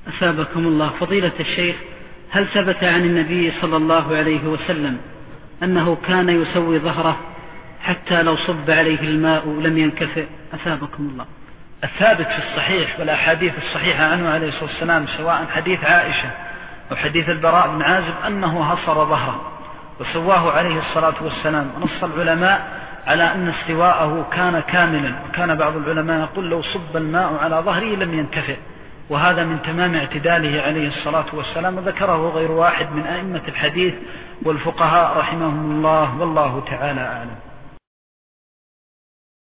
أثابكم الله. فضيلة الشيخ، هل ثبت عن النبي صلى الله عليه وسلم أنه كان يسوي ظهره حتى لو صب عليه الماء لم ينكفئ؟ أثابكم الله. الثابت في الصحيح والأحاديث الصحيحة عنه عليه الصلاة والسلام، سواء حديث عائشة أو حديث البراء بن عازب، أنه هصر ظهره وسواه عليه الصلاة والسلام. ونص العلماء على أن استواءه كان كاملا، وكان بعض العلماء يقول لو صب الماء على ظهره لم ينكفئ، وهذا من تمام اعتداله عليه الصلاة والسلام، وذكره غير واحد من أئمة الحديث والفقهاء رحمهم الله، والله تعالى أعلم.